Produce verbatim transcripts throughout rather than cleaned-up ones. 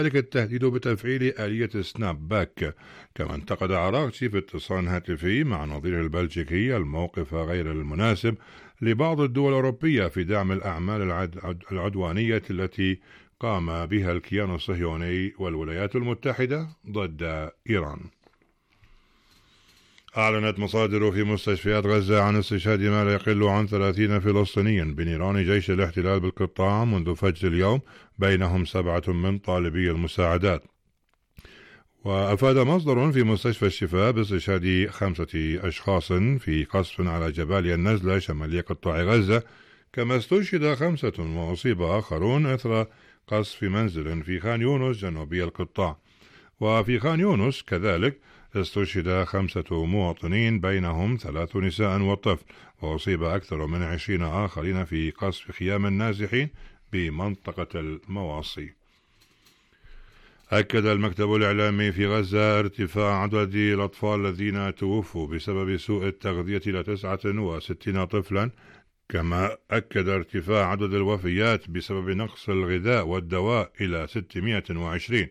ذلك التهديد بتفعيل آلية سناب باك. كما انتقد عراقچي في اتصال هاتفي مع نظيره البلجيكي الموقف غير المناسب لبعض الدول الأوروبية في دعم الأعمال العد... العدوانية التي قام بها الكيان الصهيوني والولايات المتحدة ضد إيران. أعلنت مصادر في مستشفيات غزة عن استشهاد ما لا يقل عن ثلاثين فلسطينيا بنيران جيش الاحتلال بالقطاع منذ فجر اليوم، بينهم سبعة من طالبي المساعدات. وأفاد مصدر في مستشفى الشفاء باستشهاد خمسة أشخاص في قصف على جباليا النزلة شمالي قطاع غزة، كما استشهد خمسة وأصيب آخرون أثر قصف منزل في خان يونس جنوبي القطاع. وفي خان يونس كذلك استشهد خمسة مواطنين بينهم ثلاث نساء وطفل، وأصيب أكثر من عشرين آخرين في قصف خيام النازحين بمنطقة المواصي. أكد المكتب الإعلامي في غزة ارتفاع عدد الأطفال الذين توفوا بسبب سوء التغذية إلى تسعة وستين طفلا، كما أكد ارتفاع عدد الوفيات بسبب نقص الغذاء والدواء إلى ستمائة وعشرين.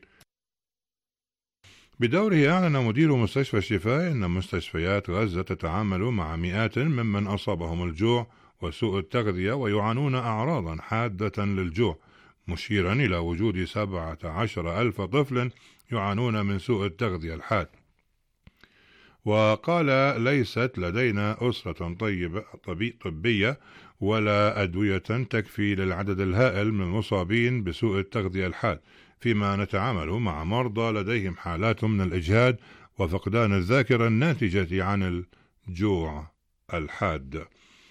بدوره أعلن مدير مستشفى الشفاء أن مستشفيات غزة تتعامل مع مئات ممن أصابهم الجوع وسوء التغذية ويعانون أعراضا حادة للجوع، مشيرا إلى وجود سبعة عشر ألف طفل يعانون من سوء التغذية الحاد. وقال: ليست لدينا أسرة طيبة طبية ولا أدوية تكفي للعدد الهائل من المصابين بسوء التغذية الحاد، فيما نتعامل مع مرضى لديهم حالات من الإجهاد وفقدان الذاكرة الناتجة عن الجوع الحاد.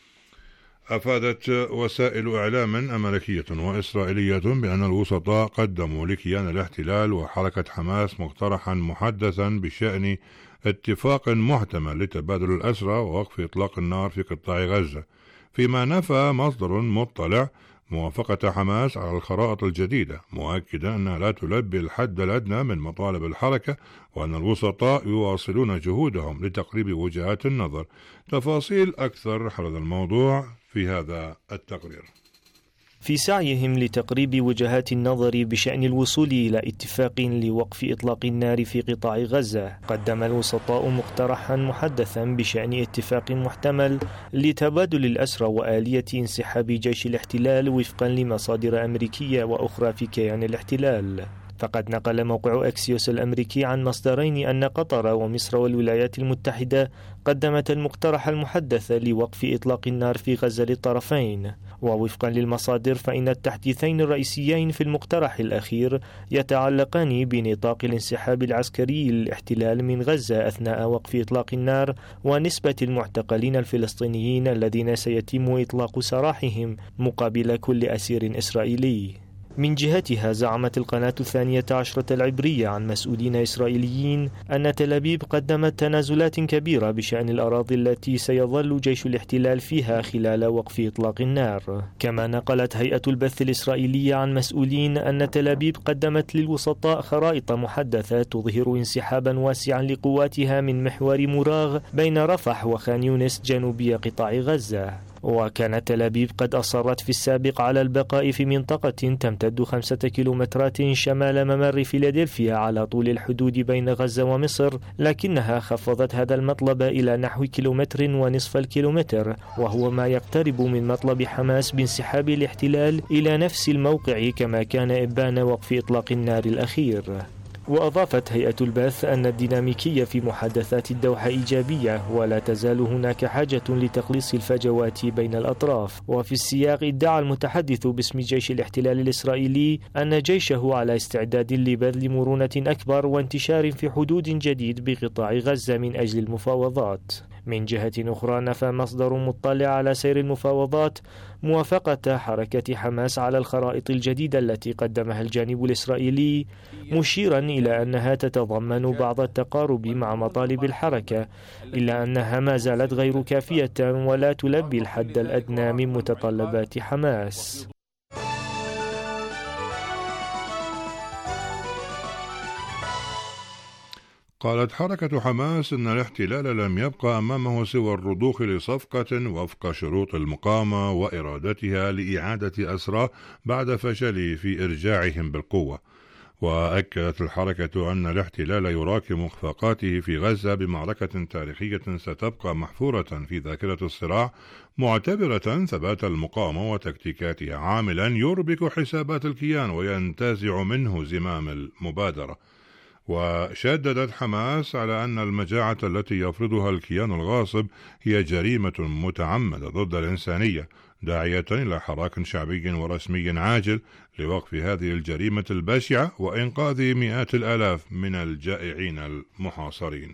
أفادت وسائل إعلام أمريكية وإسرائيلية بأن الوسطاء قدموا لكيان الاحتلال وحركة حماس مقترحا محدثا بشأن اتفاق محتمل لتبادل الأسرى ووقف إطلاق النار في قطاع غزة، فيما نفى مصدر مطلع موافقة حماس على الخرائط الجديدة، مؤكدا أنها لا تلبي الحد الأدنى من مطالب الحركة، وأن الوسطاء يواصلون جهودهم لتقريب وجهات النظر. تفاصيل أكثر حول الموضوع في هذا التقرير. في سعيهم لتقريب وجهات النظر بشأن الوصول إلى اتفاق لوقف إطلاق النار في قطاع غزة، قدم الوسطاء مقترحا محدثا بشأن اتفاق محتمل لتبادل الأسرى وآلية انسحاب جيش الاحتلال وفقا لمصادر أمريكية وأخرى في كيان الاحتلال. فقد نقل موقع أكسيوس الأمريكي عن مصدرين أن قطر ومصر والولايات المتحدة قدمت المقترح المحدث لوقف إطلاق النار في غزة للطرفين. ووفقا للمصادر فإن التحديثين الرئيسيين في المقترح الأخير يتعلقان بنطاق الانسحاب العسكري للاحتلال من غزة أثناء وقف إطلاق النار، ونسبة المعتقلين الفلسطينيين الذين سيتم إطلاق سراحهم مقابل كل أسير إسرائيلي. من جهتها زعمت القناة الثانية عشرة العبرية عن مسؤولين إسرائيليين أن تل أبيب قدمت تنازلات كبيرة بشأن الأراضي التي سيظل جيش الاحتلال فيها خلال وقف إطلاق النار. كما نقلت هيئة البث الإسرائيلية عن مسؤولين أن تل أبيب قدمت للوسطاء خرائط محدثة تظهر انسحابا واسعا لقواتها من محور مراغ بين رفح وخان يونس جنوبي قطاع غزة. وكانت تل أبيب قد أصرت في السابق على البقاء في منطقة تمتد خمسة كيلومترات شمال ممر فيلادلفيا على طول الحدود بين غزة ومصر، لكنها خفضت هذا المطلب إلى نحو كيلومتر ونصف الكيلومتر، وهو ما يقترب من مطلب حماس بانسحاب الاحتلال إلى نفس الموقع كما كان إبان وقف إطلاق النار الأخير. وأضافت هيئة البث أن الديناميكية في محادثات الدوحة إيجابية، ولا تزال هناك حاجة لتقليص الفجوات بين الأطراف. وفي السياق ادعى المتحدث باسم جيش الاحتلال الإسرائيلي أن جيشه على استعداد لبذل مرونة أكبر وانتشار في حدود جديد بقطاع غزة من أجل المفاوضات. من جهة أخرى نفى مصدر مطلع على سير المفاوضات موافقة حركة حماس على الخرائط الجديدة التي قدمها الجانب الإسرائيلي، مشيرا إلى أنها تتضمن بعض التقارب مع مطالب الحركة، إلا أنها ما زالت غير كافية ولا تلبي الحد الأدنى من متطلبات حماس. قالت حركة حماس إن الاحتلال لم يبقى أمامه سوى الرضوخ لصفقة وفق شروط المقاومة وإرادتها لإعادة أسرى بعد فشل في إرجاعهم بالقوة. وأكدت الحركة أن الاحتلال يراكم إخفاقاته في غزة بمعركة تاريخية ستبقى محفورة في ذاكرة الصراع، معتبرة ثبات المقاومة وتكتيكاتها عاملا يربك حسابات الكيان وينتزع منه زمام المبادرة. وشددت حماس على أن المجاعة التي يفرضها الكيان الغاصب هي جريمة متعمدة ضد الإنسانية، داعية إلى حراك شعبي ورسمي عاجل لوقف هذه الجريمة البشعة وإنقاذ مئات الآلاف من الجائعين المحاصرين.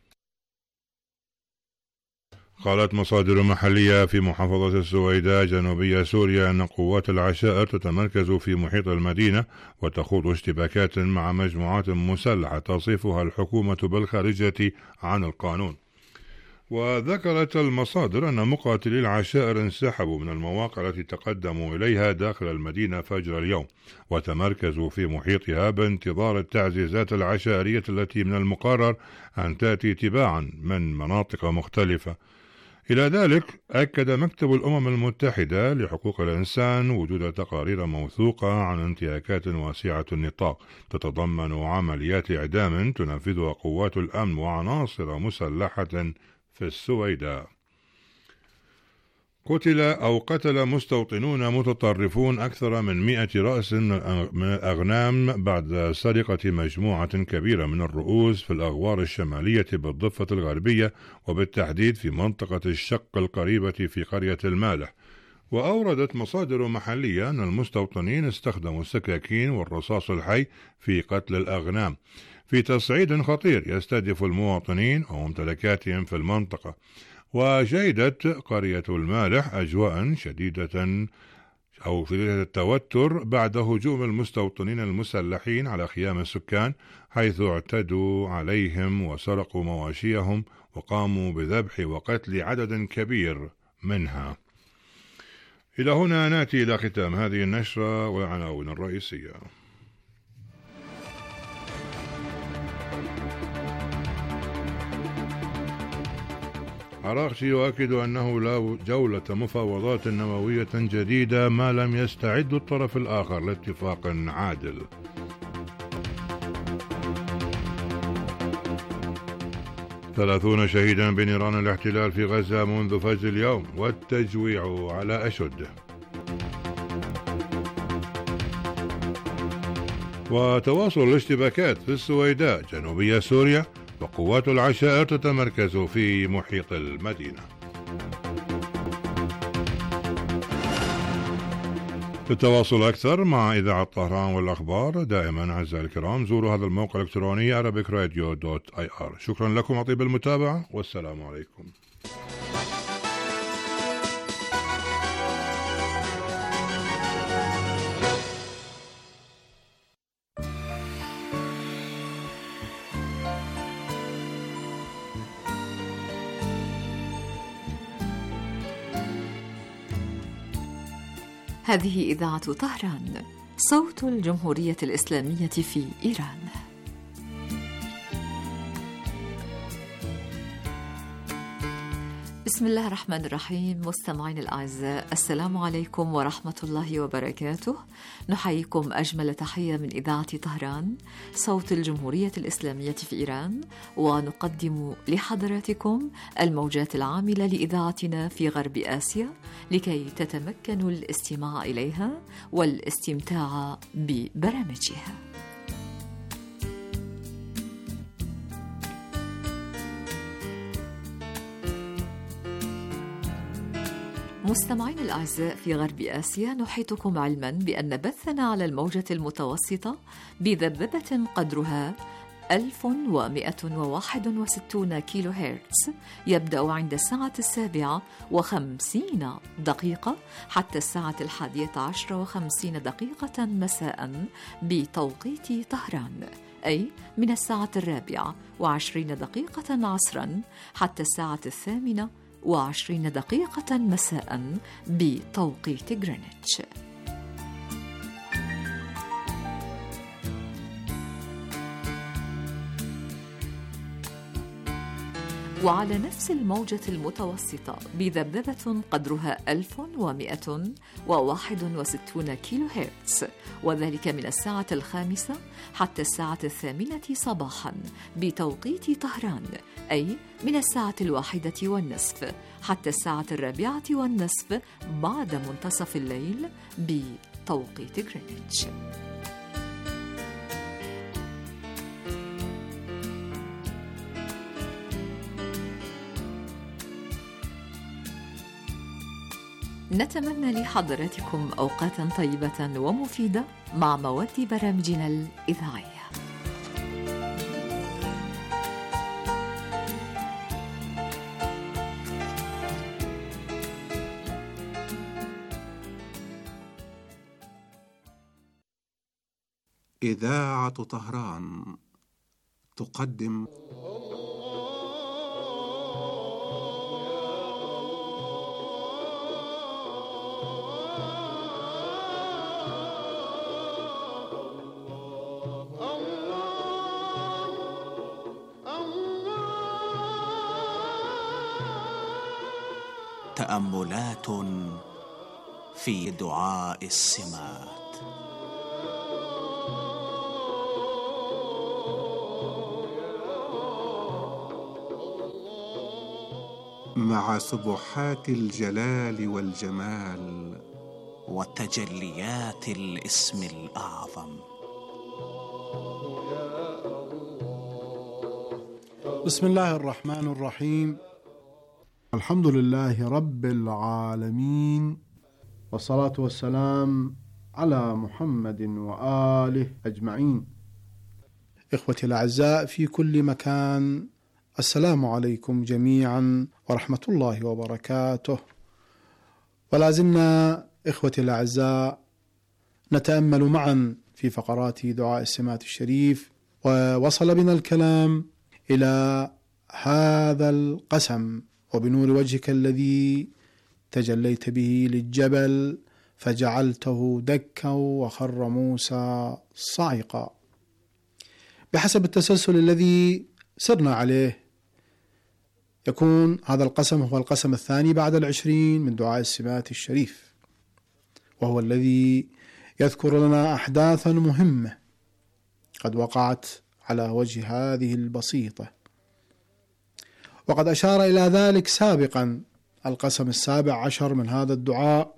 قالت مصادر محلية في محافظة السويداء جنوبية سوريا أن قوات العشائر تتمركز في محيط المدينة وتخوض اشتباكات مع مجموعات مسلحة تصفها الحكومة بالخارجة عن القانون. وذكرت المصادر أن مقاتلي العشائر انسحبوا من المواقع التي تقدموا إليها داخل المدينة فجر اليوم، وتمركزوا في محيطها بانتظار التعزيزات العشائرية التي من المقرر أن تأتي تباعا من مناطق مختلفة. إلى ذلك أكد مكتب الأمم المتحدة لحقوق الإنسان وجود تقارير موثوقة عن انتهاكات واسعة النطاق تتضمن عمليات إعدام تنفذها قوات الأمن وعناصر مسلحة في السويداء. قتل أو قتل مستوطنون متطرفون أكثر من مئة رأس من الأغنام بعد سرقة مجموعة كبيرة من الرؤوس في الأغوار الشمالية بالضفة الغربية، وبالتحديد في منطقة الشق القريبة في قرية المالح. وأوردت مصادر محلية أن المستوطنين استخدموا السكاكين والرصاص الحي في قتل الأغنام في تصعيد خطير يستهدف المواطنين وممتلكاتهم في المنطقة. وشهدت قرية المالح أجواء شديدة أو شديدة التوتر بعد هجوم المستوطنين المسلحين على خيام السكان، حيث اعتدوا عليهم وسرقوا مواشيهم وقاموا بذبح وقتل عدد كبير منها. إلى هنا نأتي إلى ختام هذه النشرة والعناوين الرئيسية. عراقشي يؤكد أنه لا جولة مفاوضات نووية جديدة ما لم يستعد الطرف الآخر لاتفاق عادل. ثلاثون شهيدا بنيران الاحتلال في غزة منذ فجر اليوم والتجويع على أشده. وتواصل الاشتباكات في السويداء جنوبية سوريا وقوات العشائر تتمركز في محيط المدينة. للتواصل أكثر مع إذاعة طهران والأخبار دائما أعزائي الكرام زوروا هذا الموقع الإلكتروني arabic radio dot i r. شكرا لكم وطيب المتابعة والسلام عليكم. هذه إذاعة طهران، صوت الجمهورية الإسلامية في إيران. بسم الله الرحمن الرحيم. مستمعين الأعزاء، السلام عليكم ورحمة الله وبركاته. نحييكم أجمل تحية من إذاعة طهران، صوت الجمهورية الإسلامية في إيران، ونقدم لحضراتكم الموجات العاملة لإذاعتنا في غرب آسيا لكي تتمكنوا الاستماع إليها والاستمتاع ببرامجها. مستمعين الأعزاء في غرب آسيا، نحيطكم علما بأن بثنا على الموجة المتوسطة بذبذبة قدرها ألف ومئة وواحد وستون كيلو هرتز يبدأ عند الساعة السابعة وخمسين دقيقة حتى الساعة الحادية عشر وخمسين دقيقة مساء بتوقيت طهران، أي من الساعة الرابعة وعشرين دقيقة عصرا حتى الساعة الثامنة وعشرين دقيقة مساء بتوقيت غرينتش. وعلى نفس الموجة المتوسطة بذبذبة قدرها ألف ومئة وواحد وستون كيلو هرتز، وذلك من الساعة الخامسة حتى الساعة الثامنة صباحا بتوقيت طهران، أي من الساعة الواحدة والنصف حتى الساعة الرابعة والنصف بعد منتصف الليل بتوقيت غرينتش. نتمنى لحضراتكم أوقاتا طيبة ومفيدة مع مواد برامجنا الإذاعية. إذاعة طهران تقدم تأملات في دعاء السمات. مع سبحات الجلال والجمال وتجليات الاسم الأعظم. بسم الله الرحمن الرحيم. الحمد لله رب العالمين، والصلاة والسلام على محمد وآله أجمعين. إخوتي الأعزاء في كل مكان، السلام عليكم جميعا ورحمة الله وبركاته. ولا زلنا إخوتي الأعزاء نتأمل معا في فقرات دعاء السمات الشريف، ووصل بنا الكلام إلى هذا القسم: وبنور وجهك الذي تجليت به للجبل فجعلته دكا وخر موسى صعقا. بحسب التسلسل الذي سرنا عليه يكون هذا القسم هو القسم الثاني بعد العشرين من دعاء السمات الشريف، وهو الذي يذكر لنا أحداثا مهمة قد وقعت على وجه هذه البسيطة، وقد أشار إلى ذلك سابقا القسم السابع عشر من هذا الدعاء،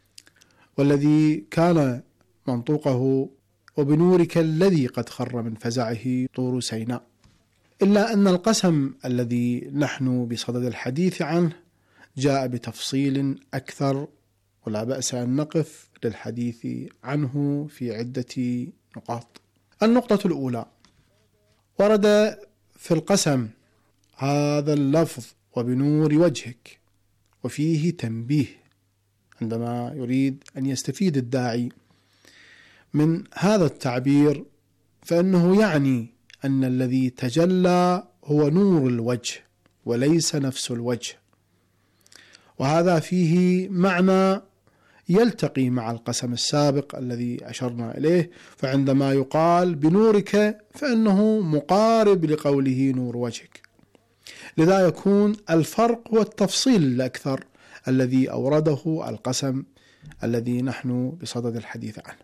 والذي كان منطوقه: وبنورك الذي قد خر من فزعه طور سيناء. إلا أن القسم الذي نحن بصدد الحديث عنه جاء بتفصيل أكثر، ولا بأس أن نقف للحديث عنه في عدة نقاط. النقطة الأولى: ورد في القسم هذا اللفظ وبنور وجهك، وفيه تنبيه عندما يريد أن يستفيد الداعي من هذا التعبير، فإنه يعني أن الذي تجلى هو نور الوجه وليس نفس الوجه، وهذا فيه معنى يلتقي مع القسم السابق الذي أشرنا إليه، فعندما يقال بنورك فإنه مقارب لقوله نور وجهك. لذا يكون الفرق هو التفصيل الأكثر الذي أورده القسم الذي نحن بصدد الحديث عنه.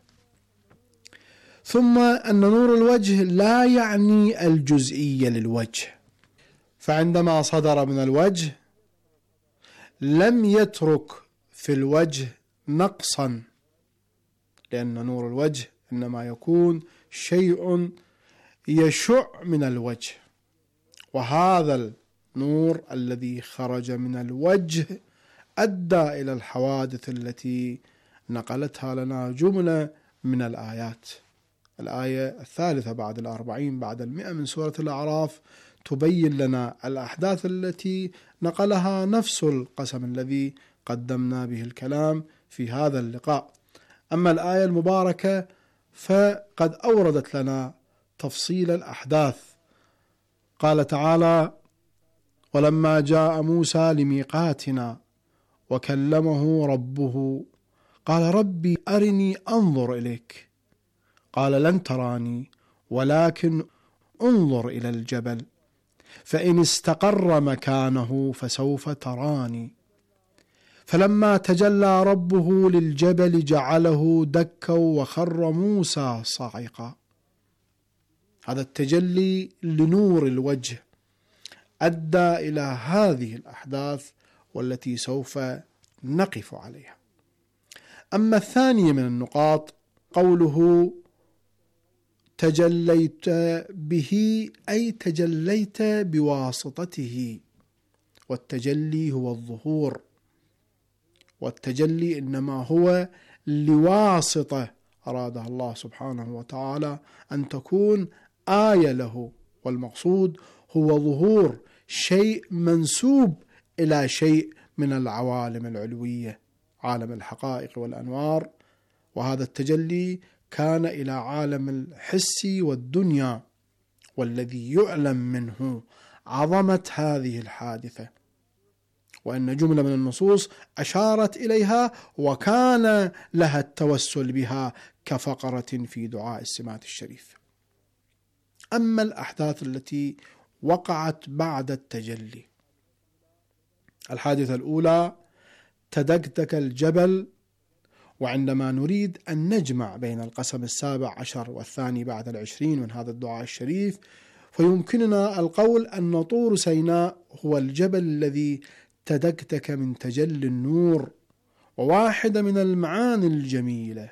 ثم أن نور الوجه لا يعني الجزئية للوجه، فعندما صدر من الوجه لم يترك في الوجه نقصا، لأن نور الوجه إنما يكون شيء يشع من الوجه، وهذا النور الذي خرج من الوجه أدى إلى الحوادث التي نقلتها لنا جملة من الآيات. الآية الثالثة بعد الأربعين بعد المئة من سورة الأعراف تبين لنا الأحداث التي نقلها نفس القسم الذي قدمنا به الكلام في هذا اللقاء. أما الآية المباركة فقد أوردت لنا تفصيل الأحداث. قال تعالى: ولما جاء موسى لميقاتنا وكلمه ربه قال ربي أرني أنظر إليك قال لن تراني ولكن انظر إلى الجبل فإن استقر مكانه فسوف تراني. فلما تجلى ربه للجبل جعله دكا وخر موسى صاعقا. هذا التجلي لنور الوجه أدى إلى هذه الأحداث والتي سوف نقف عليها. أما الثانية من النقاط قوله تجليت به، أي تجليت بواسطته، والتجلي هو الظهور، والتجلي إنما هو لواسطة أرادها الله سبحانه وتعالى أن تكون آية له، والمقصود هو ظهور شيء منسوب إلى شيء من العوالم العلوية، عالم الحقائق والأنوار. وهذا التجلي كان إلى عالم الحس والدنيا، والذي يعلم منه عظمة هذه الحادثة، وأن جملة من النصوص أشارت إليها وكان لها التوسل بها كفقرة في دعاء السمات الشريف. أما الأحداث التي وقعت بعد التجلي، الحادثة الأولى تدكدك الجبل. وعندما نريد أن نجمع بين القسم السابع عشر والثاني بعد العشرين من هذا الدعاء الشريف، فيمكننا القول أن طور سيناء هو الجبل الذي تدكدك من تجلي النور. وواحدة من المعاني الجميلة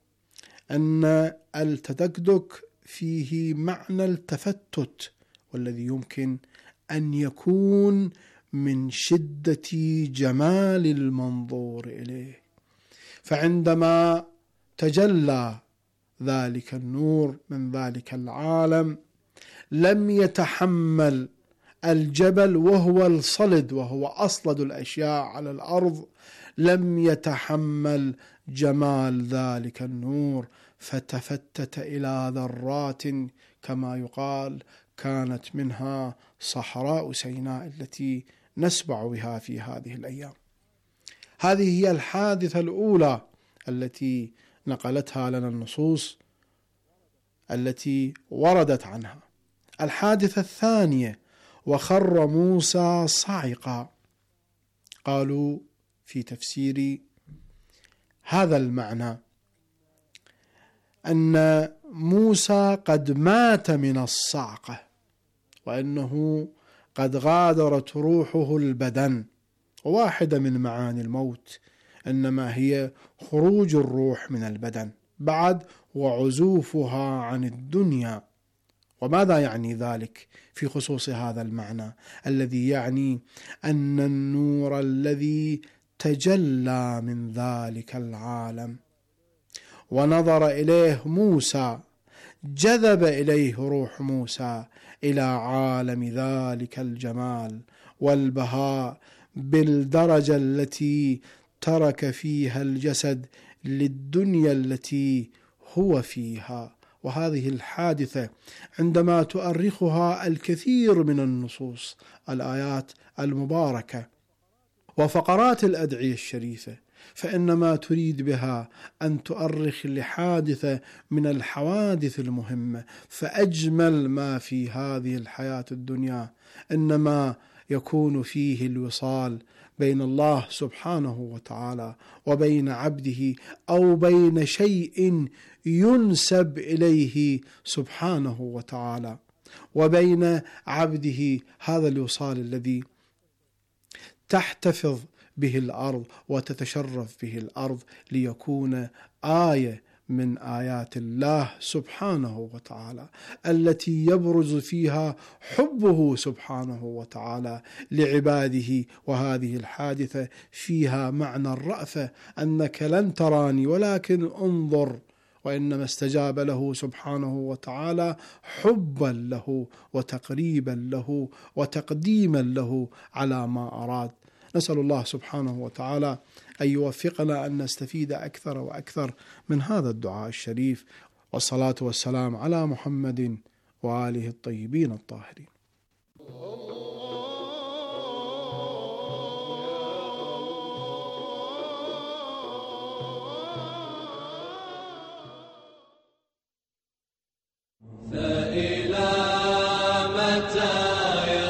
أن التدكدك فيه معنى التفتت، والذي يمكن أن يكون من شدة جمال المنظور إليه. فعندما تجلى ذلك النور من ذلك العالم لم يتحمل الجبل، وهو الصلد وهو أصلد الأشياء على الأرض، لم يتحمل جمال ذلك النور، فتفتت إلى ذرات كما يقال كانت منها صحراء سيناء التي نسبع بها في هذه الأيام. هذه هي الحادثة الأولى التي نقلتها لنا النصوص التي وردت عنها. الحادثة الثانية وخر موسى صاعقا، قالوا في تفسير هذا المعنى أن موسى قد مات من الصعقة، وأنه قد غادرت روحه البدن. وواحدة من معاني الموت إنما هي خروج الروح من البدن بعد وعزوفها عن الدنيا. وماذا يعني ذلك في خصوص هذا المعنى الذي يعني أن النور الذي تجلى من ذلك العالم ونظر إليه موسى جذب إليه روح موسى إلى عالم ذلك الجمال والبهاء بالدرجة التي ترك فيها الجسد للدنيا التي هو فيها. وهذه الحادثة عندما تؤرخها الكثير من النصوص، الآيات المباركة وفقرات الأدعية الشريفة، فإنما تريد بها أن تؤرخ لحادثة من الحوادث المهمة. فأجمل ما في هذه الحياة الدنيا إنما يكون فيه الوصال بين الله سبحانه وتعالى وبين عبده، أو بين شيء ينسب إليه سبحانه وتعالى وبين عبده. هذا الوصال الذي تحتفظ به الأرض وتتشرف به الأرض ليكون آية من آيات الله سبحانه وتعالى التي يبرز فيها حبه سبحانه وتعالى لعباده. وهذه الحادثة فيها معنى الرأفة، أنك لن تراني ولكن انظر. وإنما استجاب له سبحانه وتعالى حبا له وتقريبا له وتقديما له على ما أراد. نسأل الله سبحانه وتعالى أن يوفقنا أن نستفيد أكثر وأكثر من هذا الدعاء الشريف، والصلاة والسلام على محمد وآله الطيبين الطاهرين. فإلى متى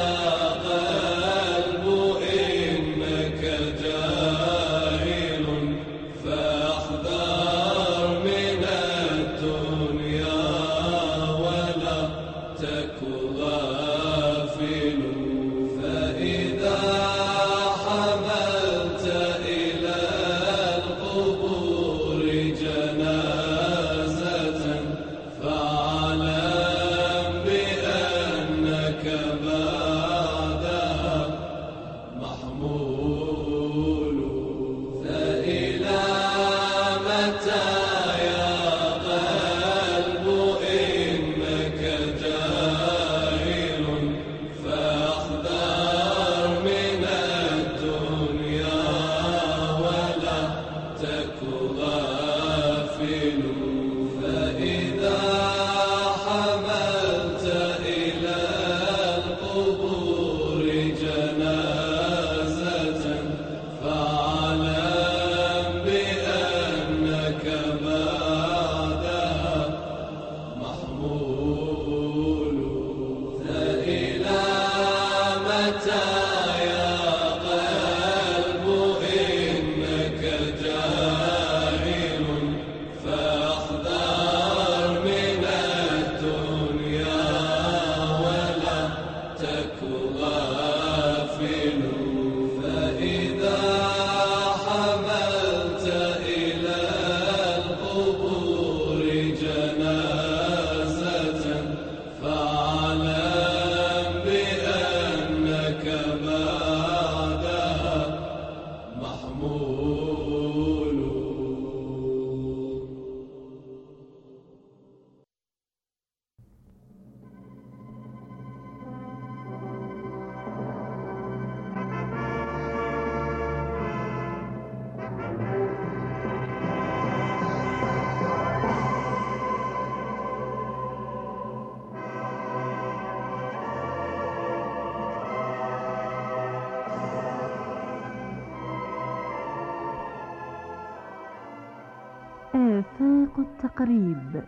آفاق التقريب.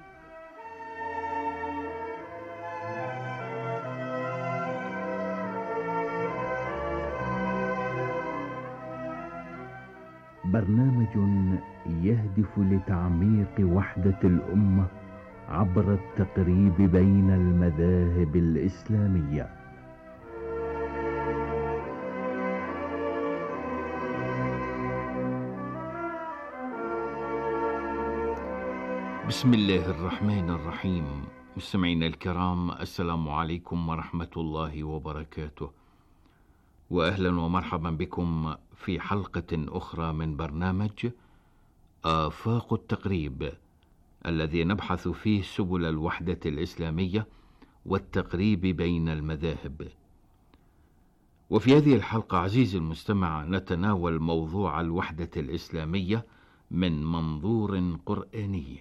برنامج يهدف لتعميق وحدة الأمة عبر التقريب بين المذاهب الإسلامية. بسم الله الرحمن الرحيم. مستمعينا الكرام، السلام عليكم ورحمة الله وبركاته، وأهلا ومرحبا بكم في حلقة أخرى من برنامج آفاق التقريب، الذي نبحث فيه سبل الوحدة الإسلامية والتقريب بين المذاهب. وفي هذه الحلقة عزيزي المستمع نتناول موضوع الوحدة الإسلامية من منظور قرآني.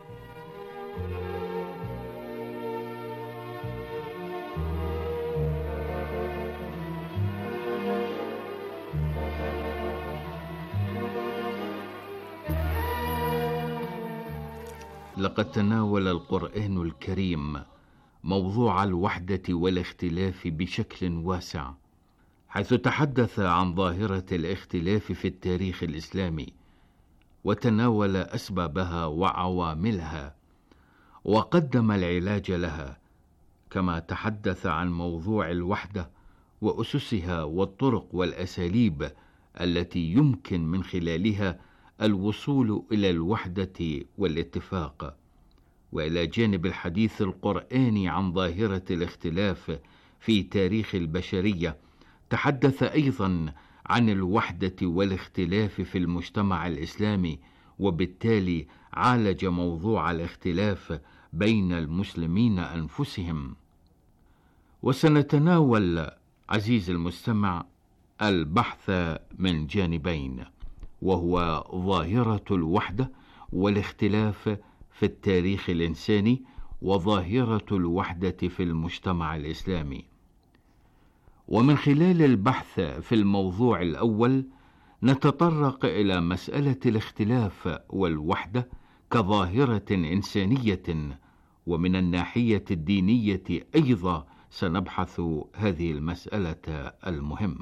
لقد تناول القرآن الكريم موضوع الوحدة والاختلاف بشكل واسع، حيث تحدث عن ظاهرة الاختلاف في التاريخ الإسلامي، وتناول أسبابها وعواملها، وقدم العلاج لها، كما تحدث عن موضوع الوحدة وأسسها والطرق والأساليب التي يمكن من خلالها الوصول إلى الوحدة والاتفاق. وإلى جانب الحديث القرآني عن ظاهرة الاختلاف في تاريخ البشرية، تحدث أيضا عن الوحدة والاختلاف في المجتمع الإسلامي، وبالتالي عالج موضوع الاختلاف بين المسلمين أنفسهم. وسنتناول عزيز المستمع البحث من جانبين، وهو ظاهرة الوحدة والاختلاف في التاريخ الإنساني، وظاهرة الوحدة في المجتمع الإسلامي. ومن خلال البحث في الموضوع الأول نتطرق إلى مسألة الاختلاف والوحدة كظاهرة إنسانية، ومن الناحية الدينية أيضا سنبحث هذه المسألة المهمة.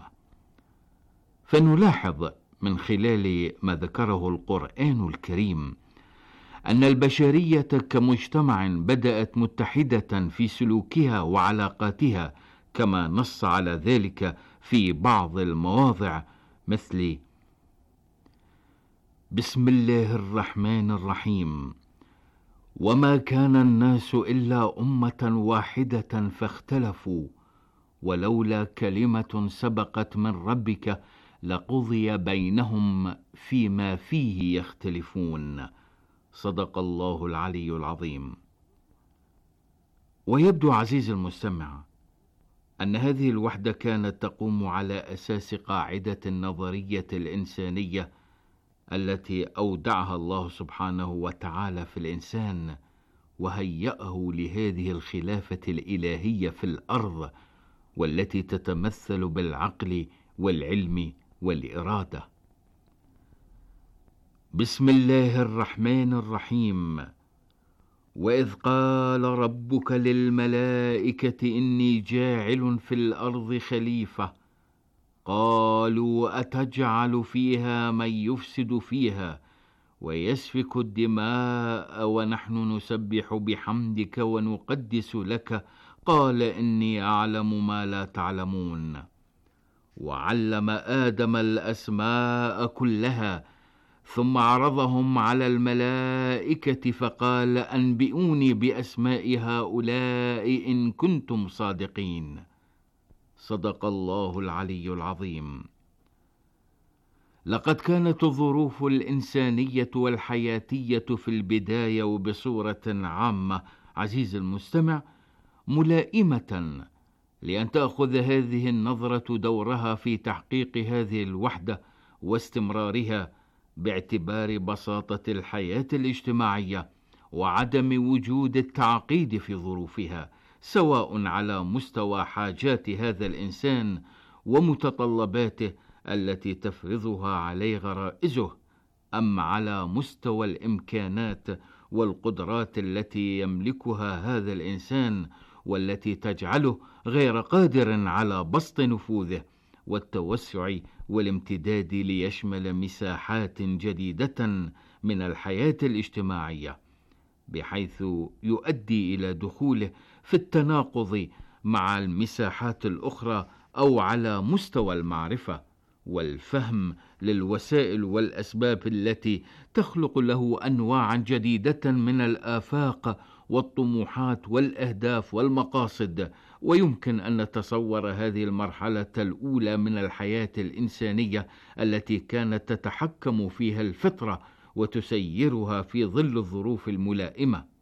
فنلاحظ من خلال ما ذكره القرآن الكريم أن البشرية كمجتمع بدأت متحدة في سلوكها وعلاقاتها، كما نص على ذلك في بعض المواضع، مثل بسم الله الرحمن الرحيم: وما كان الناس إلا أمة واحدة فاختلفوا ولولا كلمة سبقت من ربك لقضي بينهم فيما فيه يختلفون. صدق الله العلي العظيم. ويبدو عزيزي المستمع أن هذه الوحدة كانت تقوم على أساس قاعدة النظرية الإنسانية التي أودعها الله سبحانه وتعالى في الإنسان، وهيأه لهذه الخلافة الإلهية في الأرض، والتي تتمثل بالعقل والعلم والإرادة. بسم الله الرحمن الرحيم: وإذ قال ربك للملائكة إني جاعل في الأرض خليفة قالوا أتجعل فيها من يفسد فيها ويسفك الدماء ونحن نسبح بحمدك ونقدس لك قال إني أعلم ما لا تعلمون. وعلم آدم الأسماء كلها ثم عرضهم على الملائكة فقال أنبئوني بأسماء هؤلاء إن كنتم صادقين. صدق الله العلي العظيم. لقد كانت الظروف الإنسانية والحياتية في البداية وبصورة عامة عزيز المستمع ملائمة لأن تأخذ هذه النظرة دورها في تحقيق هذه الوحدة واستمرارها، باعتبار بساطة الحياة الاجتماعية وعدم وجود التعقيد في ظروفها، سواء على مستوى حاجات هذا الإنسان ومتطلباته التي تفرضها عليه غرائزه، أم على مستوى الإمكانات والقدرات التي يملكها هذا الإنسان، والتي تجعله غير قادر على بسط نفوذه والتوسع والامتداد ليشمل مساحات جديدة من الحياة الاجتماعية، بحيث يؤدي إلى دخوله في التناقض مع المساحات الأخرى، أو على مستوى المعرفة والفهم للوسائل والأسباب التي تخلق له أنواعا جديدة من الآفاق والطموحات والأهداف والمقاصد. ويمكن أن نتصور هذه المرحلة الأولى من الحياة الإنسانية التي كانت تتحكم فيها الفطرة وتسيرها في ظل الظروف الملائمة.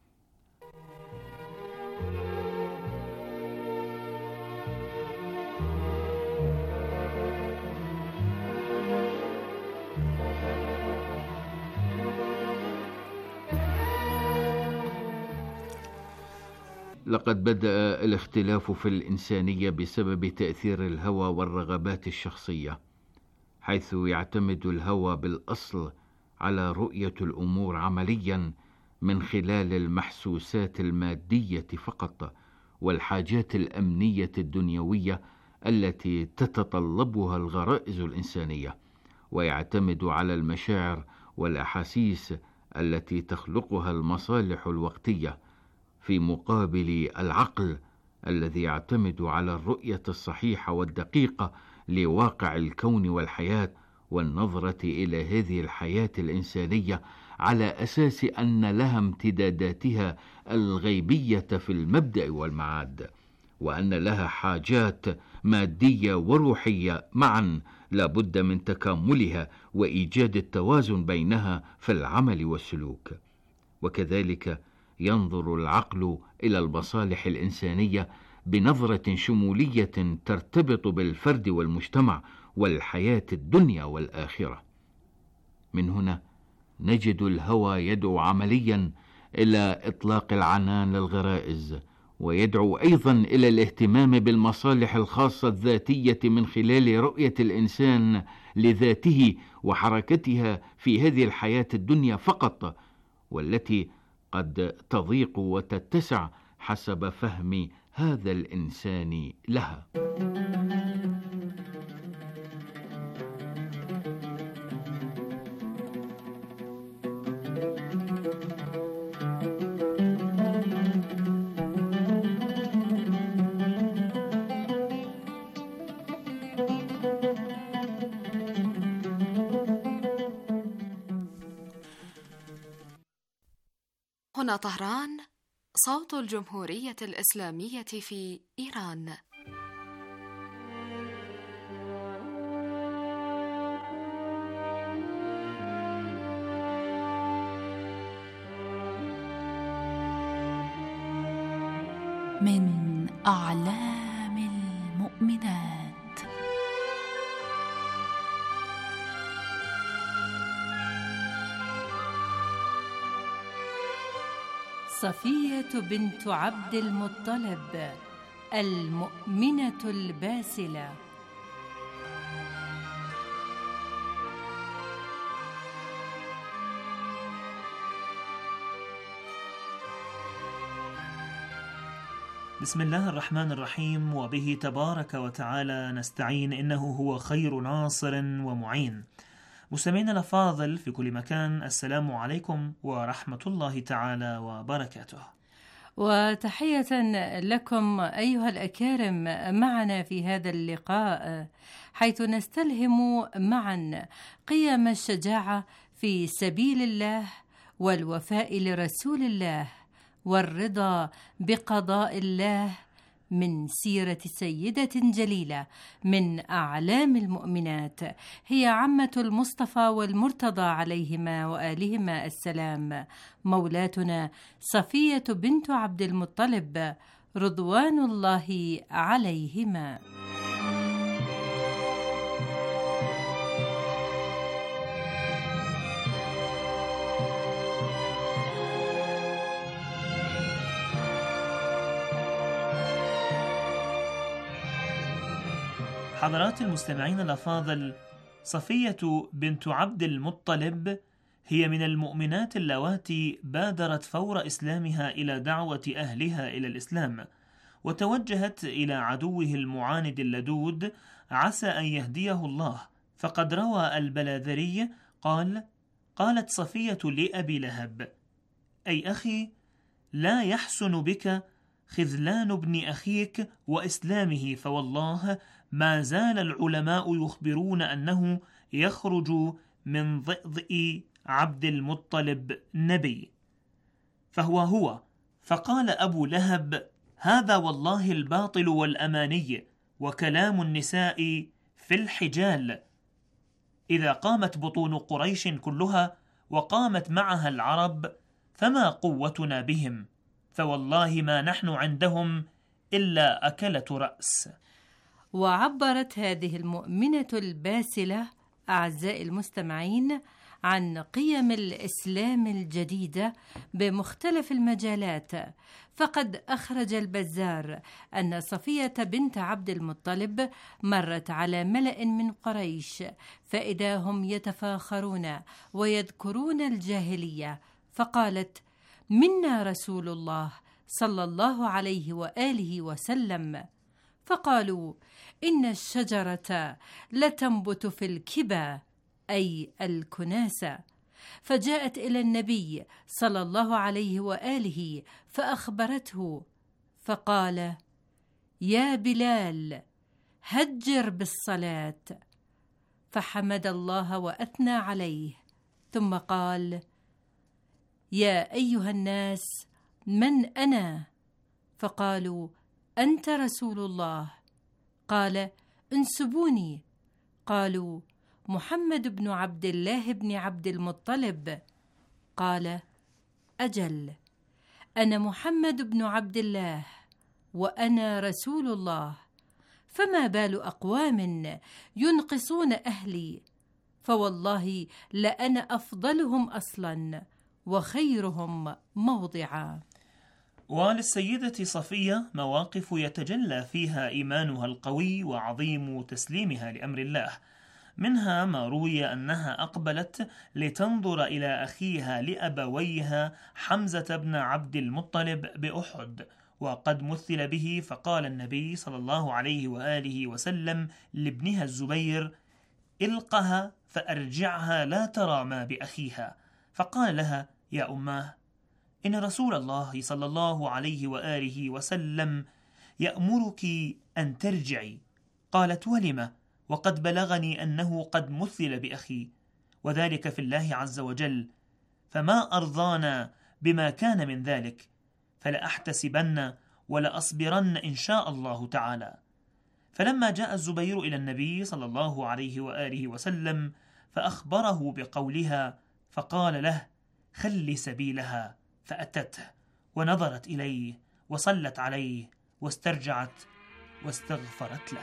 لقد بدأ الاختلاف في الإنسانية بسبب تأثير الهوى والرغبات الشخصية، حيث يعتمد الهوى بالأصل على رؤية الأمور عمليا من خلال المحسوسات المادية فقط، والحاجات الأمنية الدنيوية التي تتطلبها الغرائز الإنسانية، ويعتمد على المشاعر والأحاسيس التي تخلقها المصالح الوقتية، في مقابل العقل الذي يعتمد على الرؤية الصحيحة والدقيقة لواقع الكون والحياة، والنظرة إلى هذه الحياة الإنسانية على أساس أن لها امتداداتها الغيبية في المبدأ والمعاد، وأن لها حاجات مادية وروحية معا لا بد من تكاملها وإيجاد التوازن بينها في العمل والسلوك. وكذلك ينظر العقل إلى المصالح الإنسانية بنظرة شمولية ترتبط بالفرد والمجتمع والحياة الدنيا والآخرة. من هنا نجد الهوى يدعو عمليا إلى إطلاق العنان للغرائز، ويدعو أيضا إلى الاهتمام بالمصالح الخاصة الذاتية من خلال رؤية الإنسان لذاته وحركتها في هذه الحياة الدنيا فقط، والتي قد تضيق وتتسع حسب فهم هذا الإنسان لها. هنا طهران، صوت الجمهورية الإسلامية في إيران. من أعلام المؤمنات. صفية بنت عبد المطلب المؤمنة الباسلة. بسم الله الرحمن الرحيم، وبه تبارك وتعالى نستعين، إنه هو خير ناصر ومعين. مستمعينا الأفاضل في كل مكان، السلام عليكم ورحمة الله تعالى وبركاته، وتحية لكم أيها الأكارم معنا في هذا اللقاء، حيث نستلهم معا قيم الشجاعة في سبيل الله والوفاء لرسول الله والرضا بقضاء الله من سيرة سيدة جليلة من أعلام المؤمنات، هي عمة المصطفى والمرتضى عليهما وآلهما السلام، مولاتنا صفية بنت عبد المطلب رضوان الله عليهما. حضرات المستمعين الأفاضل، صفية بنت عبد المطلب هي من المؤمنات اللواتي بادرت فور إسلامها إلى دعوة أهلها إلى الإسلام، وتوجهت إلى عدوه المعاند اللدود عسى أن يهديه الله. فقد روى البلاذري قال: قالت صفية لأبي لهب: أي أخي، لا يحسن بك خذلان ابن أخيك وإسلامه، فوالله ما زال العلماء يخبرون أنه يخرج من ضئضئ عبد المطلب نبي، فهو هو. فقال أبو لهب: هذا والله الباطل والأماني وكلام النساء في الحجال. إذا قامت بطون قريش كلها وقامت معها العرب فما قوتنا بهم، فوالله ما نحن عندهم إلا أكلة رأس. وعبرت هذه المؤمنة الباسلة أعزائي المستمعين عن قيم الإسلام الجديدة بمختلف المجالات. فقد أخرج البزار أن صفية بنت عبد المطلب مرت على ملأ من قريش فإذا هم يتفاخرون ويذكرون الجاهلية، فقالت: منا رسول الله صلى الله عليه وآله وسلم. فقالوا: إن الشجرة لتنبت في الكبا، أي الكناسة. فجاءت إلى النبي صلى الله عليه وآله فأخبرته، فقال: يا بلال، هجر بالصلاة. فحمد الله وأثنى عليه، ثم قال: يا أيها الناس، من أنا؟ فقالوا: أنت رسول الله. قال: انسبوني. قالوا: محمد بن عبد الله بن عبد المطلب. قال: أجل، أنا محمد بن عبد الله وأنا رسول الله. فما بال أقوام ينقصون أهلي؟ فوالله لأنا أفضلهم أصلا وخيرهم موضعا. وللسيدة صفية مواقف يتجلى فيها إيمانها القوي وعظيم تسليمها لأمر الله. منها ما روي أنها أقبلت لتنظر إلى أخيها لأبويها حمزة بن عبد المطلب بأحد وقد مثل به، فقال النبي صلى الله عليه وآله وسلم لابنها الزبير: إلقها فأرجعها لا ترى ما بأخيها. فقال لها: يا أماه، إن رسول الله صلى الله عليه وآله وسلم يأمرك أن ترجعي. قالت: ولم؟ وقد بلغني أنه قد مثل بأخي، وذلك في الله عز وجل، فما أرضانا بما كان من ذلك، فلأحتسبن ولأصبرن إن شاء الله تعالى. فلما جاء الزبير إلى النبي صلى الله عليه وآله وسلم فأخبره بقولها، فقال له: خل سبيلها. فأتته ونظرت إليه وصلت عليه واسترجعت واستغفرت له.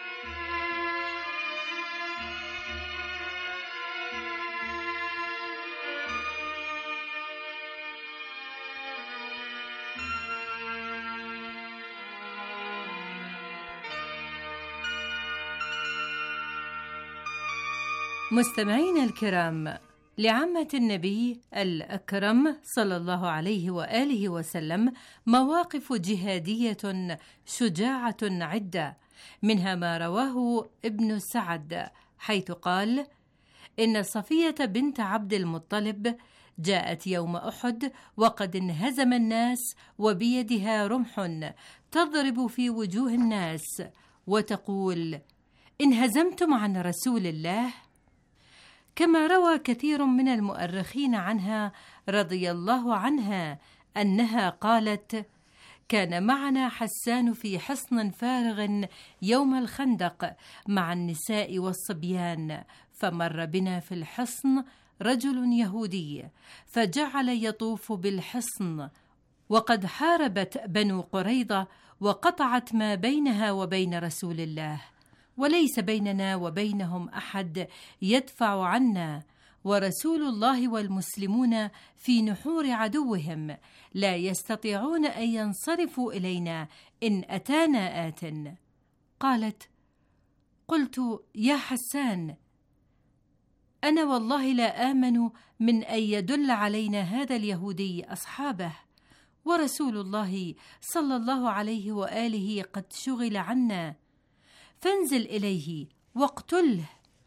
مستمعين الكرام، لعمة النبي الأكرم صلى الله عليه وآله وسلم مواقف جهادية شجاعة عدة، منها ما رواه ابن سعد حيث قال: إن صفية بنت عبد المطلب جاءت يوم أحد وقد انهزم الناس وبيدها رمح تضرب في وجوه الناس وتقول: انهزمتم عن رسول الله. كما روى كثير من المؤرخين عنها رضي الله عنها أنها قالت: كان معنا حسان في حصن فارغ يوم الخندق مع النساء والصبيان، فمر بنا في الحصن رجل يهودي فجعل يطوف بالحصن، وقد حاربت بنو قريظة وقطعت ما بينها وبين رسول الله، وليس بيننا وبينهم أحد يدفع عنا، ورسول الله والمسلمون في نحور عدوهم لا يستطيعون أن ينصرفوا إلينا إن أتانا آت. قالت: قلت: يا حسان، أنا والله لا آمن من أن يدل علينا هذا اليهودي أصحابه، ورسول الله صلى الله عليه وآله قد شغل عنا، فانزل إليه واقتله.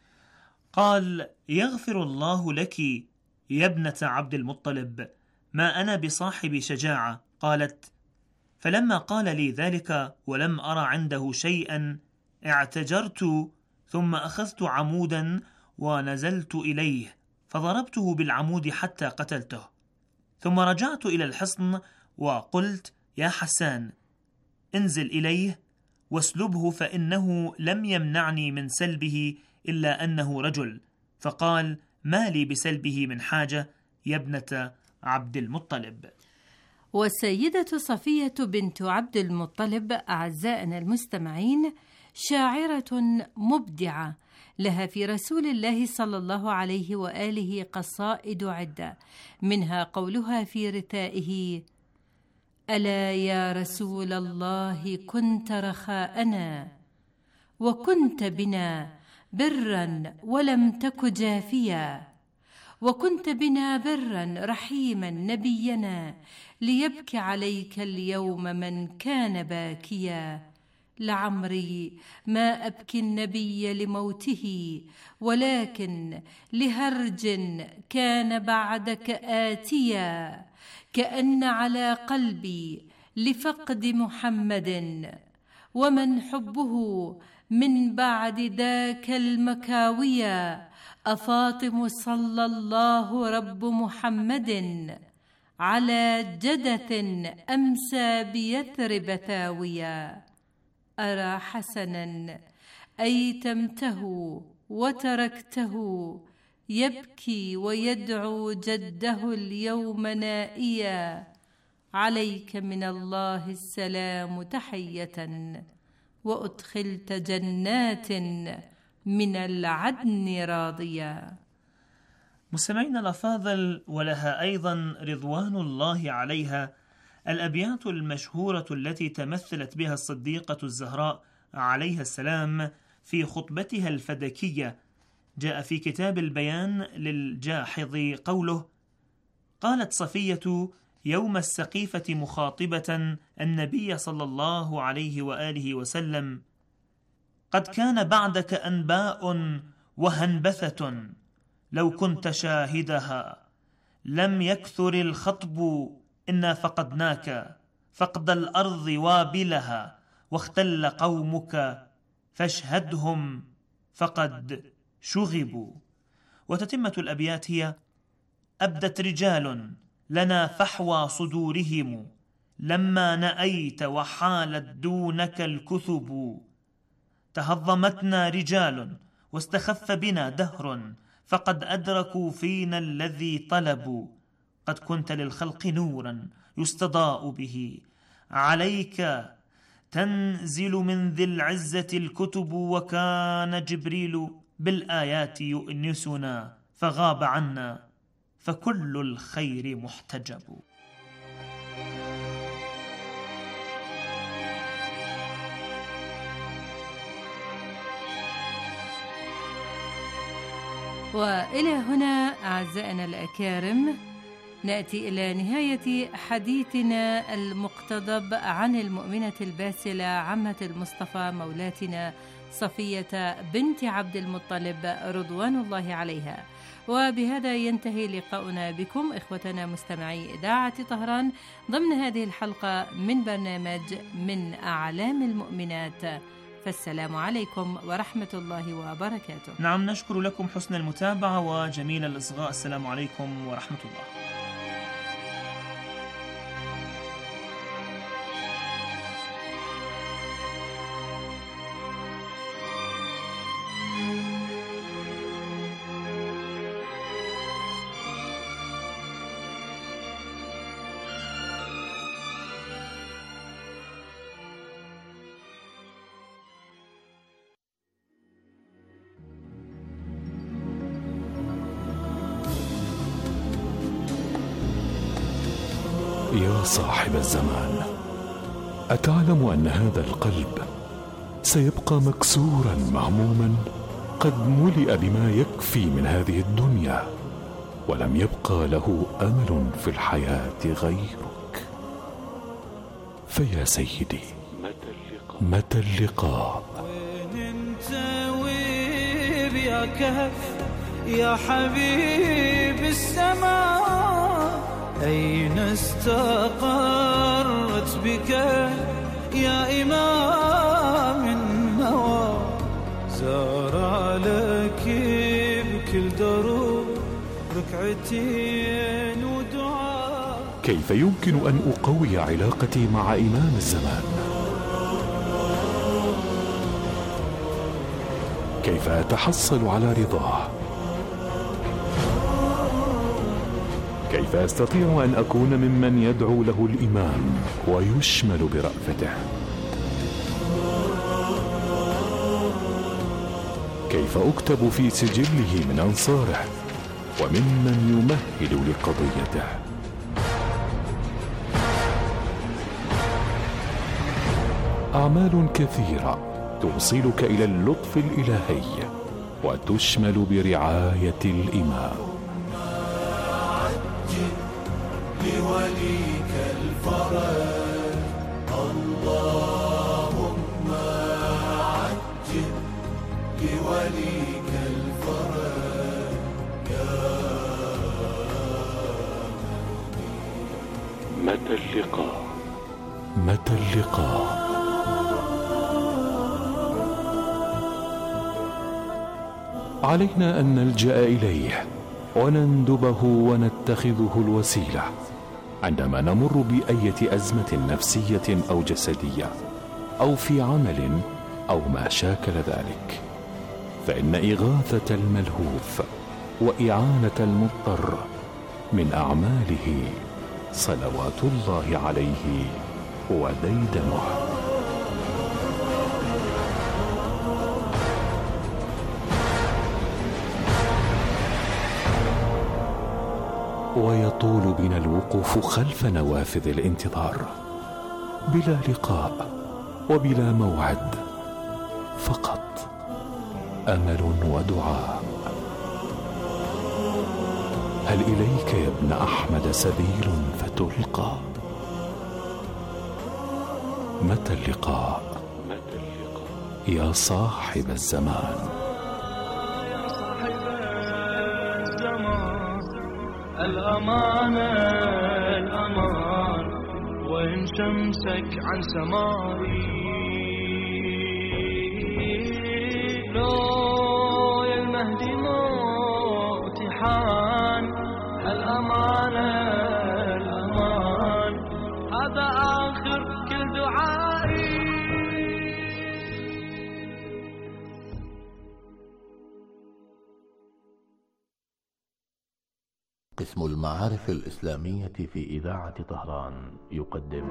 قال: يغفر الله لك يا ابنة عبد المطلب، ما أنا بصاحب شجاعة. قالت: فلما قال لي ذلك ولم أرى عنده شيئا اعتجرت، ثم أخذت عمودا ونزلت إليه فضربته بالعمود حتى قتلته، ثم رجعت إلى الحصن وقلت: يا حسان انزل إليه واسلبه، فإنه لم يمنعني من سلبه إلا أنه رجل. فقال: ما لي بسلبه من حاجة يا ابنة عبد المطلب. والسيدة صفية بنت عبد المطلب أعزائنا المستمعين شاعرة مبدعة، لها في رسول الله صلى الله عليه وآله قصائد عدة، منها قولها في رثائه: ألا يا رسول الله كنت رخاءنا، وكنت بنا برا ولم تك جافيا، وكنت بنا برا رحيما نبينا، ليبكي عليك اليوم من كان باكيا. لعمري ما أبكي النبي لموته، ولكن لهرج كان بعدك آتيا، كأن على قلبي لفقد محمد، ومن حبه من بعد ذاك المكاويا. أفاطم صلى الله رب محمد، على جدث أمسى بيثرب ثاويا. أرى حسنا أيتمته وتركته، يبكي ويدعو جده اليوم نائيا. عليك من الله السلام تحية، وأدخلت جنات من العدن راضيا. مستمعين الأفاضل، ولها أيضا رضوان الله عليها الأبيات المشهورة التي تمثلت بها الصديقة الزهراء عليها السلام في خطبتها الفدكية. جاء في كتاب البيان للجاحظ قوله: قالت صفية يوم السقيفة مخاطبة النبي صلى الله عليه وآله وسلم: قد كان بعدك أنباء وهنبثة، لو كنت شاهدها لم يكثر الخطب، إنا فقدناك فقد الأرض وابلها، واختل قومك فاشهدهم فقد شغبوا. وتتمة الأبيات هي: أبدت رجال لنا فحوى صدورهم، لما نأيت وحالت دونك الكثب، تهضمتنا رجال واستخف بنا دهر، فقد أدركوا فينا الذي طلبوا، قد كنت للخلق نورا يستضاء به، عليك تنزل من ذي العزة الكتب، وكان جبريل بالآيات يؤنسنا، فغاب عنا فكل الخير محتجب. وإلى هنا أعزائنا الأكارم نأتي إلى نهاية حديثنا المقتضب عن المؤمنة الباسلة عمة المصطفى مولاتنا صفية بنت عبد المطلب رضوان الله عليها. وبهذا ينتهي لقاؤنا بكم إخوتنا مستمعي إذاعة طهران ضمن هذه الحلقة من برنامج من أعلام المؤمنات، فالسلام عليكم ورحمة الله وبركاته. نعم، نشكر لكم حسن المتابعة وجميل الإصغاء. السلام عليكم ورحمة الله. يا صاحب الزمان، أتعلم أن هذا القلب سيبقى مكسورا مهموما قد ملئ بما يكفي من هذه الدنيا، ولم يبقى له أمل في الحياة غيرك. فيا سيدي، متى اللقاء؟ وين انت وين يا كهف يا حبيب السماء؟ أين استقرت بك يا إمام النوى؟ زار لك بكل دروب ركعتين ودعاء. كيف يمكن أن أقوي علاقتي مع إمام الزمان؟ كيف أتحصل على رضاه؟ كيف أستطيع أن أكون ممن يدعو له الإمام ويشمل برأفته؟ كيف أكتب في سجله من أنصاره وممن يمهد لقضيته؟ أعمال كثيرة توصلك إلى اللطف الإلهي وتشمل برعاية الإمام. لوليك الفرج اللهم عجل لوليك الفرج يا متى اللقاء؟ متى اللقاء؟ علينا أن نلجأ إليه ونندبه ونتخذه الوسيلة عندما نمر بأية أزمة نفسية أو جسدية أو في عمل أو ما شاكل ذلك، فإن إغاثة الملهوف وإعانة المضطر من أعماله صلوات الله عليه وديدنه. ويطول بنا الوقوف خلف نوافذ الانتظار بلا لقاء وبلا موعد، فقط أمل ودعاء. هل إليك يا ابن أحمد سبيل فتلقى؟ متى اللقاء يا صاحب الزمان؟ الأمان الأمان وإن شمسك عن سمائي لو يا المهدي موتي حان. الأمان الأمان هذا آخر كل دعائي. قسم المعارف الإسلامية في إذاعة طهران يقدم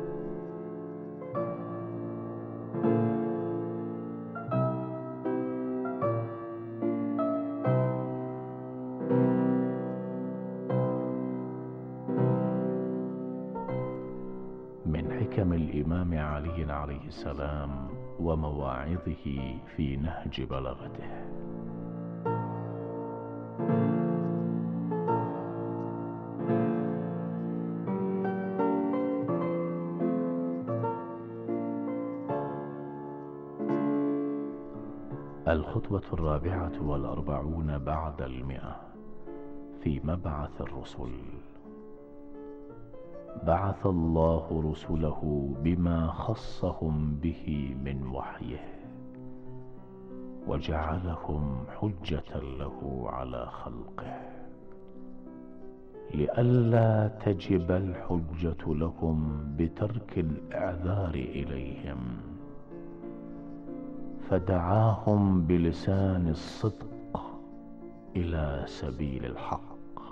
من حكم الإمام علي عليه السلام ومواعظه في نهج بلاغته. الخطبة الرابعة والأربعون بعد المئة في مبعث الرسل. بعث الله رسله بما خصهم به من وحيه وجعلهم حجة له على خلقه لئلا تجب الحجة لهم بترك الإعذار إليهم، فدعاهم بلسان الصدق إلى سبيل الحق.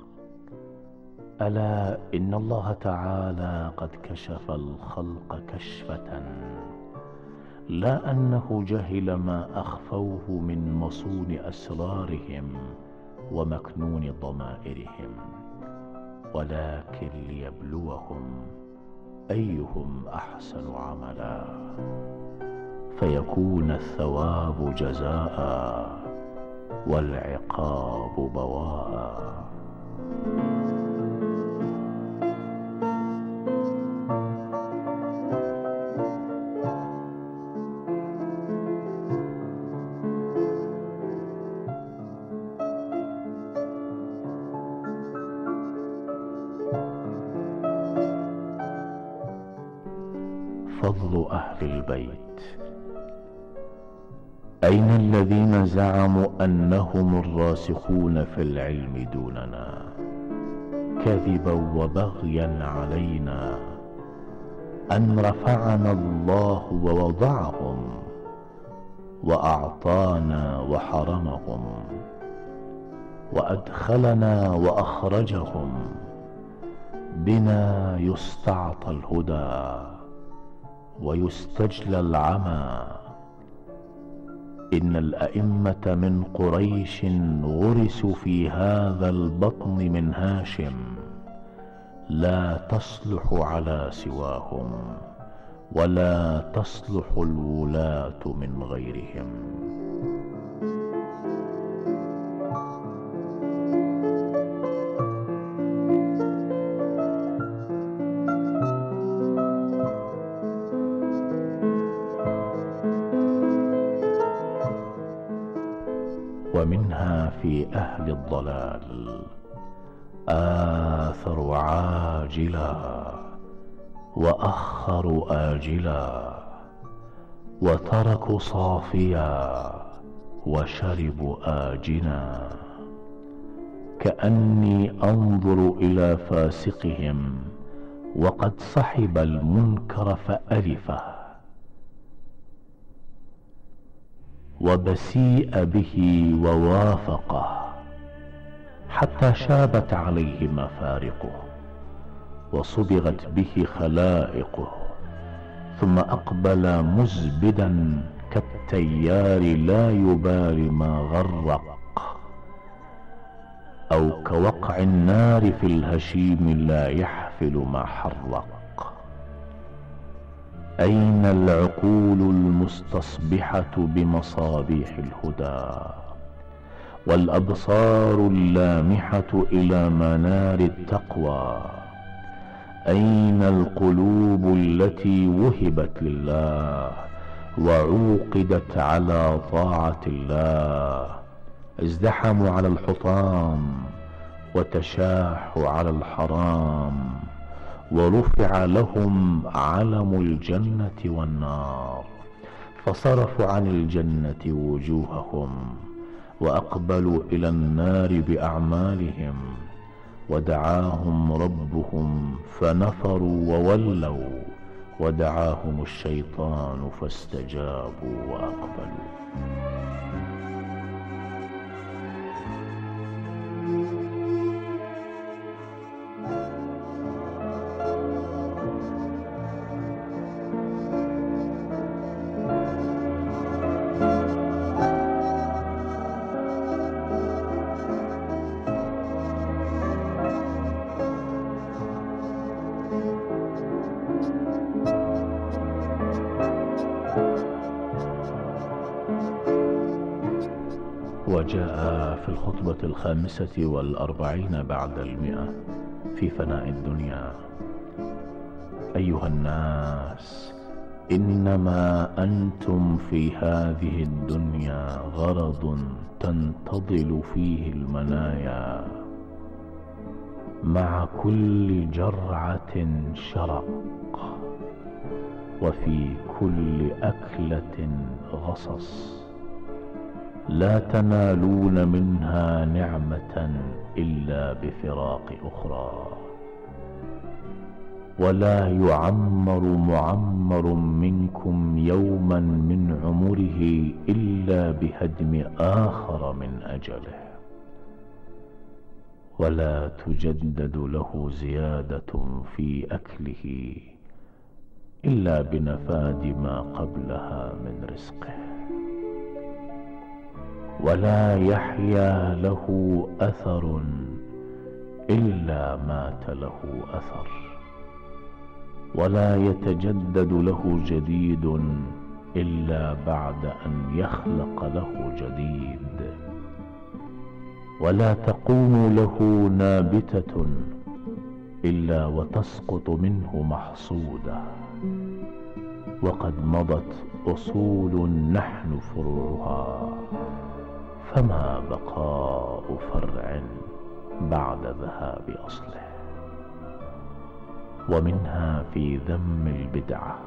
ألا إن الله تعالى قد كشف الخلق كشفة، لا أنه جهل ما أخفوه من مصون أسرارهم ومكنون ضمائرهم، ولكن ليبلوهم أيهم أحسن عملا فيكون الثواب جزاء والعقاب بواء. فضل أهل البيت. أين الذين زعموا أنهم الراسخون في العلم دوننا، كذبا وبغيا علينا، أن رفعنا الله ووضعهم، وأعطانا وحرمهم، وأدخلنا وأخرجهم، بنا يستعطى الهدى ويستجلى العمى. إن الأئمة من قريش غرسوا في هذا البطن من هاشم، لا تصلح على سواهم، ولا تصلح الولاة من غيرهم. ومنها في أهل الضلال آثروا عاجلا وأخروا آجلا، وتركوا صافيا وشربوا آجنا، كأني أنظر إلى فاسقهم وقد صحب المنكر فألفه، وبسيء به ووافقه، حتى شابت عليه مفارقه وصبغت به خلائقه، ثم أقبل مزبدا كالتيار لا يبالي ما غرق، أو كوقع النار في الهشيم لا يحفل ما حرق. أين العقول المستصبحة بمصابيح الهدى، والأبصار اللامحة إلى منار التقوى؟ أين القلوب التي وهبت لله وعوقدت على طاعة الله؟ ازدحموا على الحطام وتشاحوا على الحرام، ورفع لهم علم الجنة والنار، فصرفوا عن الجنة وجوههم وأقبلوا إلى النار بأعمالهم، ودعاهم ربهم فنفروا وولوا، ودعاهم الشيطان فاستجابوا وأقبلوا. وجاء في الخطبة الخامسة والأربعين بعد المئة في فناء الدنيا: أيها الناس، إنما أنتم في هذه الدنيا غرض تنتضل فيه المنايا، مع كل جرعة شرق، وفي كل أكلة غصص، لا تنالون منها نعمة إلا بفراق أخرى، ولا يعمر معمر منكم يوما من عمره إلا بهدم آخر من أجله، ولا تجدد له زيادة في أكله إلا بنفاد ما قبلها من رزقه، ولا يحيا له أثر إلا مات له أثر، ولا يتجدد له جديد إلا بعد أن يخلق له جديد، ولا تقوم له نابتة إلا وتسقط منه محصودة، وقد مضت أصول نحن فروعها، فما بقاء فرع بعد ذهاب أصله. ومنها في ذم البدعة: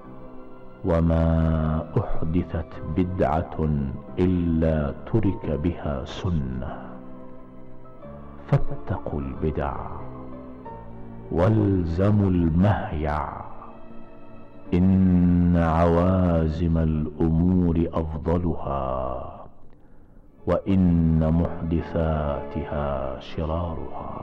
وما أحدثت بدعة إلا ترك بها سنة، فاتقوا البدع والزموا المهيع، إن عوازم الأمور أفضلها، وإن محدثاتها شرارها.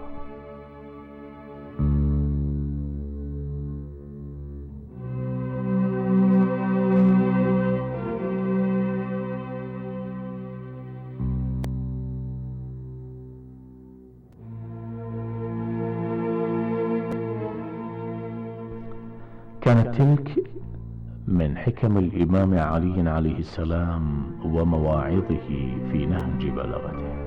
كانت تلك من حكم الإمام علي عليه السلام ومواعظه في نهج بلاغته.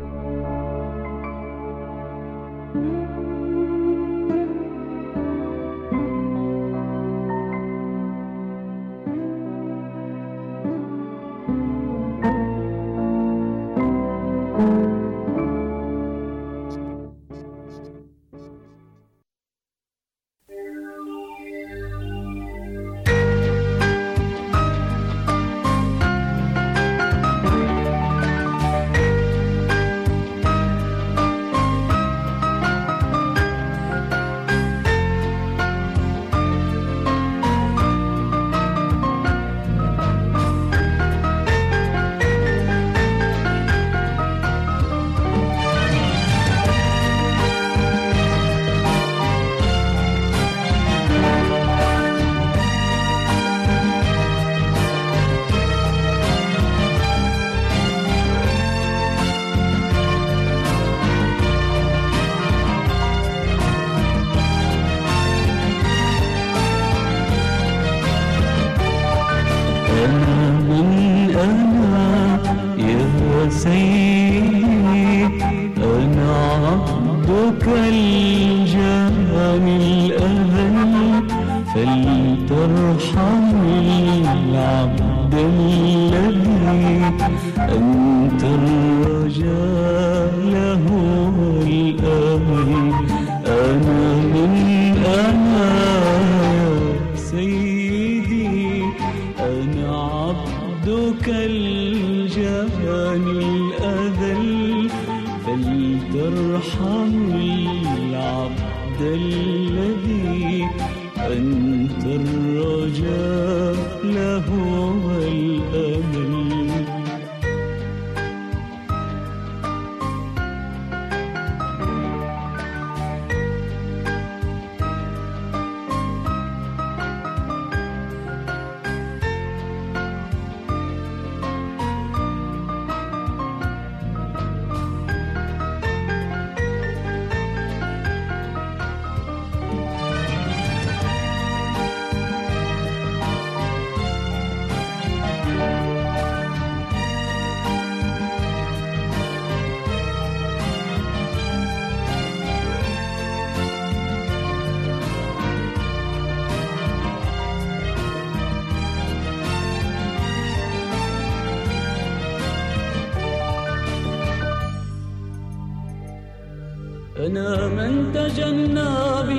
أنا من تجنى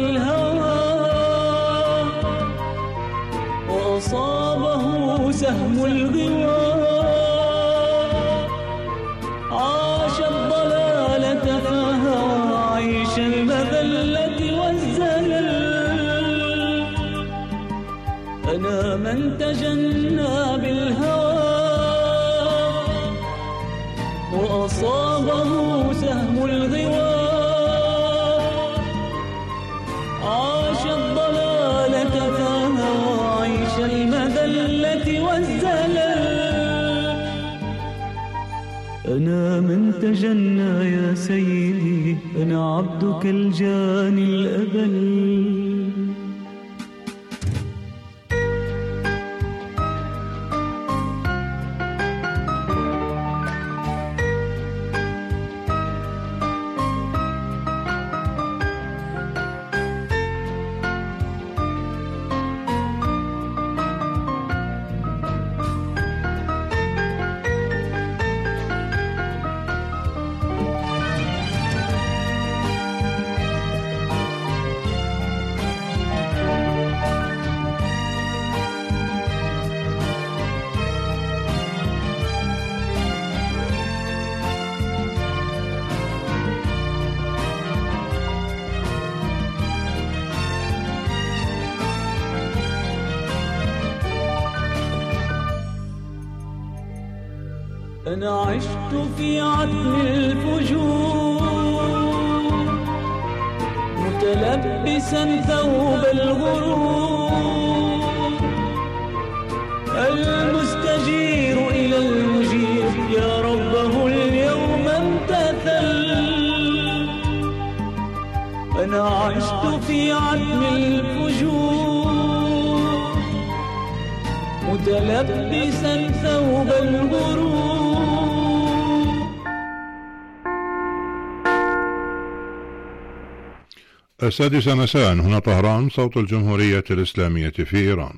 بالهوى وأصابه سهم الغوى، عاش الضلالة فهوى عيش المذلة والزلل. أنا من تجنى بالهوى وأصابه سهم الغوى، عاش الضلالة فهوى عيش المذلة والزلل. أنا من تجنى يا سيدي، أنا عبدك الجاني الأبل. أنا عشت في عتم الفجور متلبسا ثوب الغرور المستجير إلى المجير يا ربه اليوم امتثل أنا عشت في عتم الفجور متلبسا ثوب الغرور. السادسة مساء هنا طهران، صوت الجمهورية الإسلامية في إيران.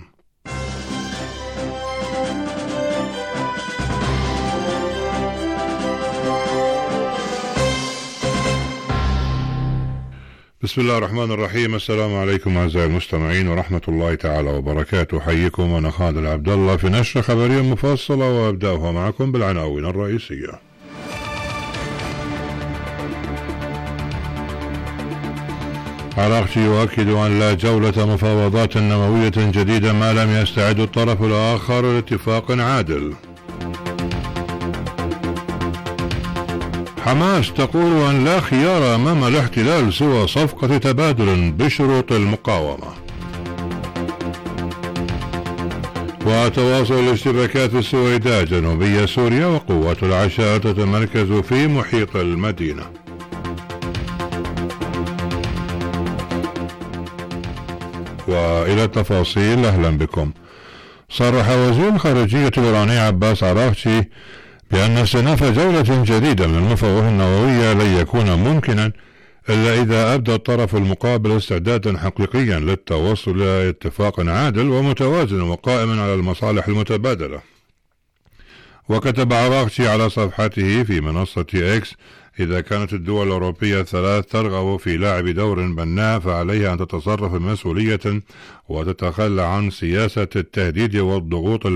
بسم الله الرحمن الرحيم. السلام عليكم أعزائي المستمعين ورحمة الله تعالى وبركاته. حييكم أنا خالد عبد الله في نشرة خبرية مفصلة، وأبدأها معكم بالعناوين الرئيسية. عراقجي يؤكد أن لا جولة مفاوضات نووية جديدة ما لم يستعد الطرف الآخر لاتفاق عادل. حماس تقول أن لا خيار أمام الاحتلال سوى صفقة تبادل بشروط المقاومة. وتواصل الاشتباكات في السويداء جنوبية سوريا، وقوات العشاء تتمركز في محيط المدينة. وإلى التفاصيل، أهلا بكم. صرح وزير الخارجية الإيراني عباس عراقجي بأن استئناف جولة جديدة من المفاوضات النووية لن يكون ممكنا إلا إذا أبدى الطرف المقابل استعدادا حقيقيا للتوصل إلى اتفاق عادل ومتوازن وقائم على المصالح المتبادلة. وكتب عراقجي على صفحته في منصة إكس: إذا كانت الدول الأوروبية الثلاث ترغب في لعب دور بناء فعليها أن تتصرف بمسؤولية وتتخلى عن سياسة التهديد والضغوط